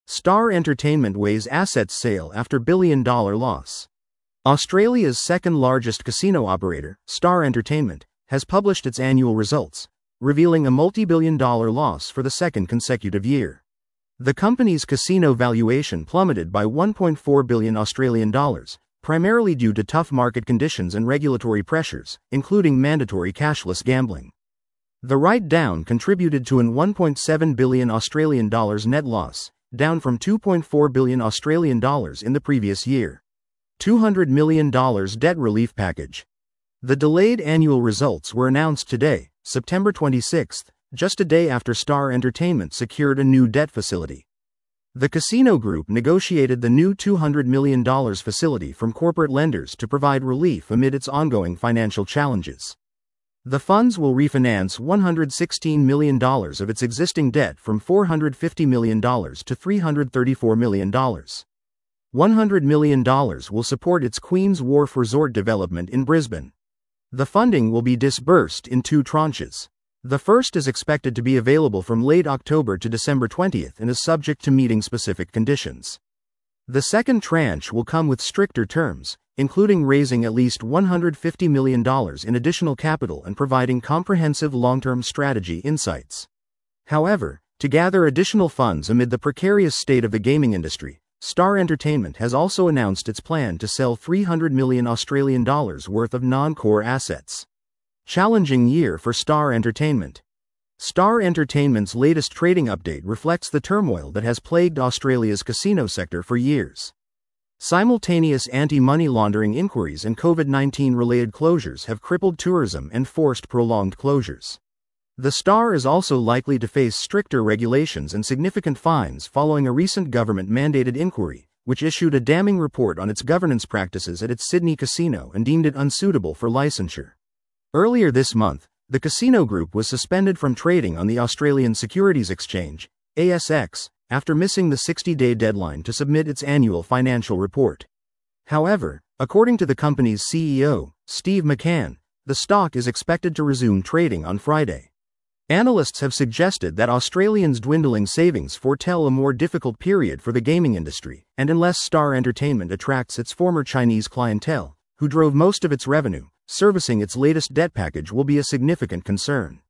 Star Entertainment weighs assets sale after billion-dollar loss. Australia's second-largest casino operator, Star Entertainment, has published its annual results, revealing a multi-billion-dollar loss for the second consecutive year. The company's casino valuation plummeted by 1.4 billion Australian dollars, primarily due to tough market conditions and regulatory pressures, including mandatory cashless gambling. The write-down contributed to an 1.7 billion Australian dollars net loss, down from 2.4 billion Australian dollars in the previous year. $200 million debt relief package. The delayed annual results were announced today, September 26, just a day after Star Entertainment secured a new debt facility. The casino group negotiated the new $200 million facility from corporate lenders to provide relief amid its ongoing financial challenges. The funds will refinance $116 million of its existing debt from $450 million to $334 million. $100 million will support its Queen's Wharf Resort development in Brisbane. The funding will be disbursed in 2 tranches. The first is expected to be available from late October to December 20 and is subject to meeting specific conditions. The second tranche will come with stricter terms, including raising at least $150 million in additional capital and providing comprehensive long-term strategy insights. However, to gather additional funds amid the precarious state of the gaming industry, Star Entertainment has also announced its plan to sell 300 million Australian dollars worth of non-core assets. Challenging year for Star Entertainment. Star Entertainment's latest trading update reflects the turmoil that has plagued Australia's casino sector for years. Simultaneous anti-money laundering inquiries and COVID-19 related closures have crippled tourism and forced prolonged closures. The Star is also likely to face stricter regulations and significant fines following a recent government-mandated inquiry, which issued a damning report on its governance practices at its Sydney casino and deemed it unsuitable for licensure. Earlier this month, the casino group was suspended from trading on the Australian Securities Exchange, ASX, after missing the 60-day deadline to submit its annual financial report. However, according to the company's CEO, Steve McCann, the stock is expected to resume trading on Friday. Analysts have suggested that Australians' dwindling savings foretell a more difficult period for the gaming industry, and unless Star Entertainment attracts its former Chinese clientele, who drove most of its revenue, servicing its latest debt package will be a significant concern.